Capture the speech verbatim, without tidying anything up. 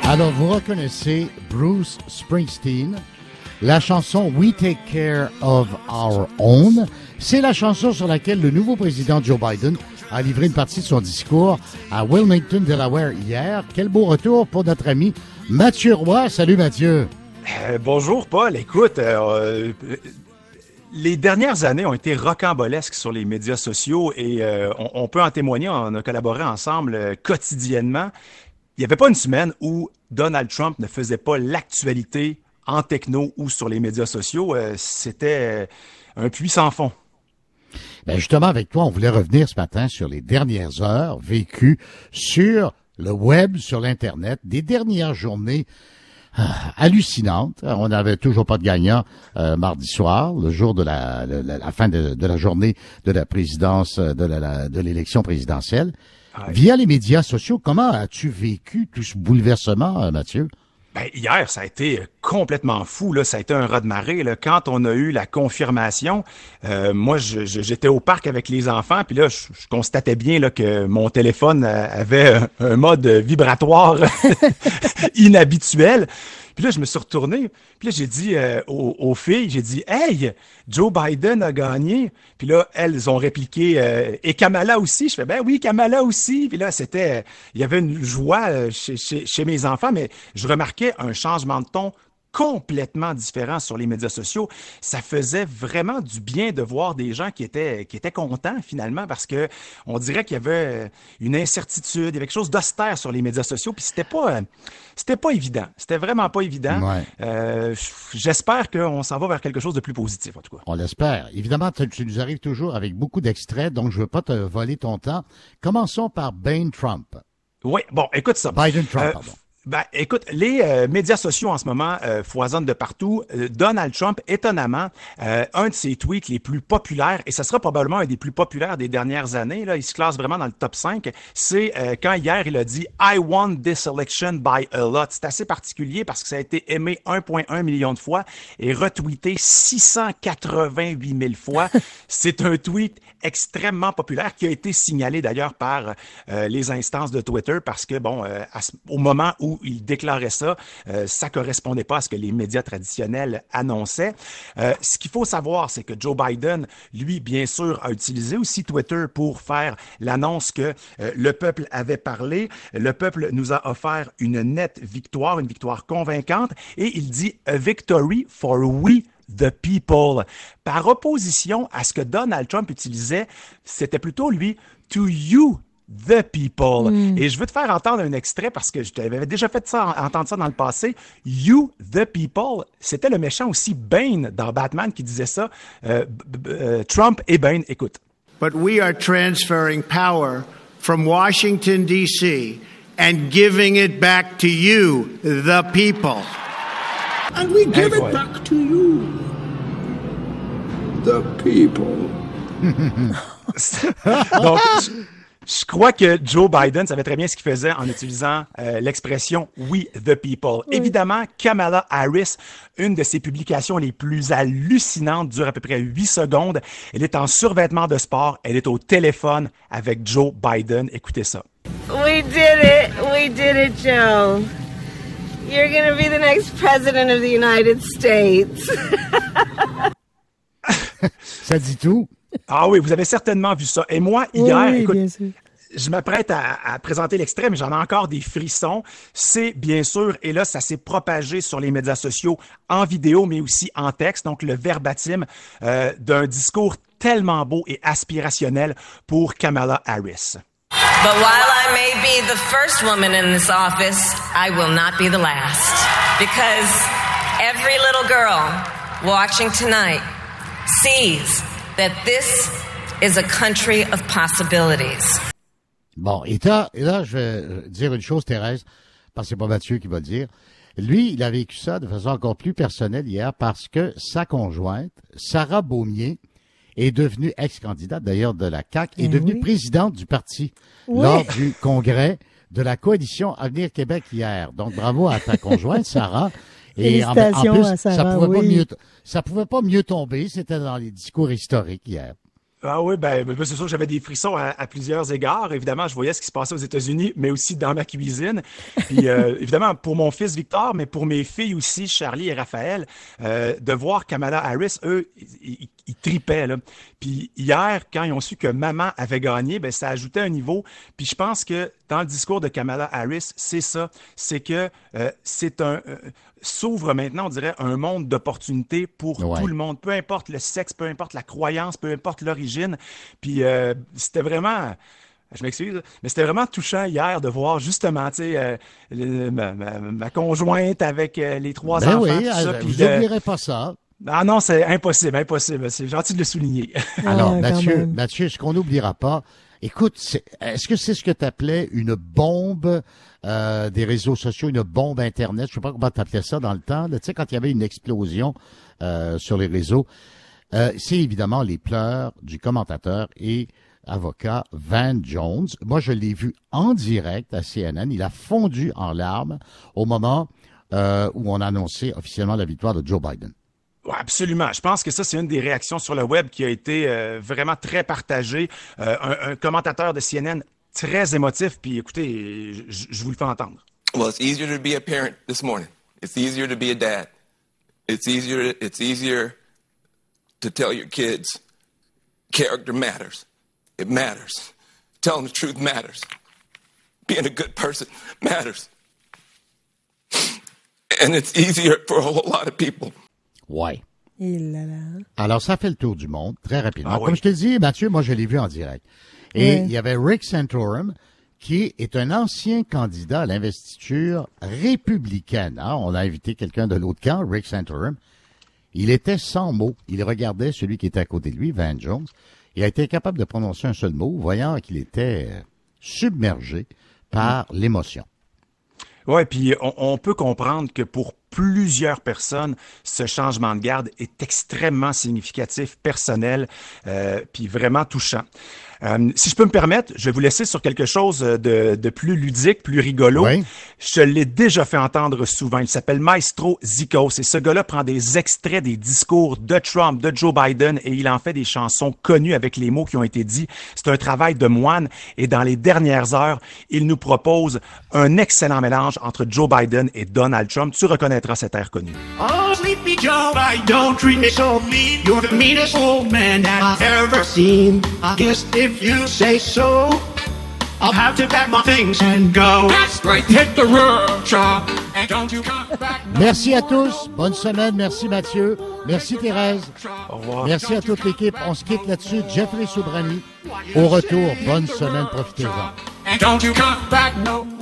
Alors, vous reconnaissez Bruce Springsteen, la chanson We Take Care of Our Own. C'est la chanson sur laquelle le nouveau président Joe Biden a livré une partie de son discours à Wilmington, Delaware hier. Quel beau retour pour notre ami Mathieu Roy. Salut Mathieu. Euh, bonjour Paul. Écoute, euh, les dernières années ont été rocambolesques sur les médias sociaux et euh, on, on peut en témoigner. On a collaboré ensemble euh, quotidiennement. Il n'y avait pas une semaine où Donald Trump ne faisait pas l'actualité en techno ou sur les médias sociaux. Euh, c'était euh, un puits sans fond. Ben justement, avec toi, on voulait revenir ce matin sur les dernières heures vécues sur le web, sur l'Internet, des dernières journées ah, hallucinantes. On n'avait toujours pas de gagnant euh, mardi soir, le jour de la, la, la fin de, de la journée de la présidence, de, la, la, de l'élection présidentielle. Ouais. Via les médias sociaux, comment as-tu vécu tout ce bouleversement, Mathieu? Ben, hier, ça a été complètement fou, là. Ça a été un raz-de-marée, là. Quand on a eu la confirmation, euh, moi, je, je, j'étais au parc avec les enfants, puis là, je, je constatais bien là, que mon téléphone avait un, un mode vibratoire inhabituel. Puis là, je me suis retourné, puis là, j'ai dit euh, aux, aux filles, j'ai dit « Hey, Joe Biden a gagné! » Puis là, elles ont répliqué euh, « Et Kamala aussi? » Je fais « Ben oui, Kamala aussi! » Puis là, c'était, il y avait une joie euh, chez, chez, chez mes enfants, mais je remarquais un changement de ton complètement différent sur les médias sociaux. Ça faisait vraiment du bien de voir des gens qui étaient qui étaient contents finalement parce que on dirait qu'il y avait une incertitude, il y avait quelque chose d'austère sur les médias sociaux, puis c'était pas c'était pas évident, c'était vraiment pas évident. Ouais. Euh, j'espère qu'on s'en va vers quelque chose de plus positif en tout cas. On l'espère. Évidemment, tu, tu nous arrives toujours avec beaucoup d'extraits, donc je veux pas te voler ton temps. Commençons par Ben Trump. Oui, bon, écoute ça. Biden Trump, euh, pardon. Ben, écoute, les euh, médias sociaux en ce moment euh, foisonnent de partout. Euh, Donald Trump, étonnamment, euh, un de ses tweets les plus populaires, et ce sera probablement un des plus populaires des dernières années, là, il se classe vraiment dans le top cinq, c'est euh, quand hier il a dit « I won this election by a lot ». C'est assez particulier parce que ça a été aimé un virgule un million de fois et retweeté six cent quatre-vingt-huit mille fois. C'est un tweet extrêmement populaire qui a été signalé d'ailleurs par euh, les instances de Twitter parce que, bon, euh, à, au moment où il déclarait ça, euh, ça correspondait pas à ce que les médias traditionnels annonçaient. Euh, ce qu'il faut savoir, c'est que Joe Biden, lui, bien sûr, a utilisé aussi Twitter pour faire l'annonce que euh, le peuple avait parlé. Le peuple nous a offert une nette victoire, une victoire convaincante, et il dit « A victory for we ». The people. Par opposition à ce que Donald Trump utilisait, c'était plutôt lui, to you, the people. Mm. Et je veux te faire entendre un extrait parce que je t'avais déjà fait ça, entendre ça dans le passé. You, the people. C'était le méchant aussi Bane dans Batman qui disait ça. Euh, euh, Trump et Bane, écoute. But we are transferring power from Washington, D C and giving it back to you, the people. And we give it back to you, the people. Donc, je, je crois que Joe Biden savait très bien ce qu'il faisait en utilisant euh, l'expression « We the people ». Oui. Évidemment, Kamala Harris, une de ses publications les plus hallucinantes, dure à peu près huit secondes. Elle est en survêtement de sport. Elle est au téléphone avec Joe Biden. Écoutez ça. We did it. We did it, Joe. You're going to be the next president of the United States. Ça dit tout. Ah oui, vous avez certainement vu ça. Et moi, hier, oui, écoute, bien sûr. je m'apprête à, à présenter l'extrait, mais j'en ai encore des frissons. C'est bien sûr, et là, ça s'est propagé sur les médias sociaux en vidéo, mais aussi en texte, donc le verbatim euh, d'un discours tellement beau et aspirationnel pour Kamala Harris. But while I may be the first woman in this office, I will not be the last. Because every little girl watching tonight sees that this is a country of possibilities. Bon, et là, et là, je vais dire une chose, Thérèse, parce que c'est pas Mathieu qui va le dire. Lui, il a vécu ça de façon encore plus personnelle hier parce que sa conjointe, Sarah Beaumier, est devenue ex-candidate d'ailleurs de la C A Q, est devenue oui. présidente du parti oui. lors du congrès de la coalition Avenir Québec hier. Donc bravo à ta conjointe, Sarah. Et en, en plus, à Sarah, ça pouvait oui. pas mieux, ça pouvait pas mieux tomber. C'était dans les discours historiques hier. Ah oui, ben, ben c'est sûr que j'avais des frissons à, à plusieurs égards. Évidemment, je voyais ce qui se passait aux États-Unis, mais aussi dans ma cuisine. Puis euh, évidemment, pour mon fils Victor, mais pour mes filles aussi, Charlie et Raphaël, euh, de voir Kamala Harris, eux, ils, ils, ils tripaient, là. Puis hier, quand ils ont su que maman avait gagné, ben ça ajoutait un niveau. Puis je pense que dans le discours de Kamala Harris, c'est ça, c'est que euh, c'est un euh, s'ouvre maintenant, on dirait, un monde d'opportunités pour ouais. tout le monde, peu importe le sexe, peu importe la croyance, peu importe l'origine. Puis euh, c'était vraiment... Je m'excuse, mais c'était vraiment touchant hier de voir justement, tu sais, euh, le- ma, ma, ma conjointe avec euh, les trois Ben enfants, oui, tout ça. euh, Puis vous le- n'oublierez pas ça. Ah non, c'est impossible, impossible. C'est gentil de le souligner. Alors, Ouais, quand Mathieu, même. Mathieu, ce qu'on n'oubliera pas, écoute, c'est- est-ce que c'est ce que tu appelais une bombe euh, des réseaux sociaux, une bombe Internet? Je sais pas comment tu appelais ça dans le temps. là. Tu sais, quand il y avait une explosion euh, sur les réseaux, euh, c'est évidemment les pleurs du commentateur et avocat Van Jones. Moi, je l'ai vu en direct à C N N. Il a fondu en larmes au moment euh, où on a annoncé officiellement la victoire de Joe Biden. Ouais, absolument. Je pense que ça, c'est une des réactions sur le web qui a été euh, vraiment très partagée. Euh, un, un commentateur de C N N très émotif. Puis écoutez, je, je vous le fais entendre. Well, it's easier to be a parent this morning. It's easier to be a dad. It's easier. It's easier to tell your kids character matters. It matters. Telling the truth matters. Being a good person matters. And it's easier for a whole lot of people. Ouais. Et là là. Alors, ça fait le tour du monde, très rapidement. Ah oui. Comme je te dis, Mathieu, moi, je l'ai vu en direct. Et Oui. il y avait Rick Santorum, qui est un ancien candidat à l'investiture républicaine. hein. On a invité quelqu'un de l'autre camp, Rick Santorum. Il était sans mots. Il regardait celui qui était à côté de lui, Van Jones. Il a été incapable de prononcer un seul mot, voyant qu'il était euh, submergé par l'émotion. Ouais, puis on, on peut comprendre que pour plusieurs personnes, ce changement de garde est extrêmement significatif, personnel, euh, puis vraiment touchant. Euh, si je peux me permettre, je vais vous laisser sur quelque chose de, de plus ludique, plus rigolo. Oui. Je l'ai déjà fait entendre souvent. Il s'appelle Maestro Zikos et ce gars-là prend des extraits des discours de Trump, de Joe Biden et il en fait des chansons connues avec les mots qui ont été dits. C'est un travail de moine et dans les dernières heures, il nous propose un excellent mélange entre Joe Biden et Donald Trump. Tu reconnaîtras cet air connu. Oh, Sleepy Joe, I don't treat me so mean. You're the meanest old man that I've ever seen. I guess if you say so, I'll have to pack my things and go. That's right, hit the road, Trump, and don't you come back. Merci à tous. Bonne semaine. Merci Mathieu. Merci Thérèse. Au revoir. Merci à toute l'équipe. On se quitte là-dessus. Jeffrey Soubrani. Au retour, bonne semaine. Profitez-en. And don't you come back, no.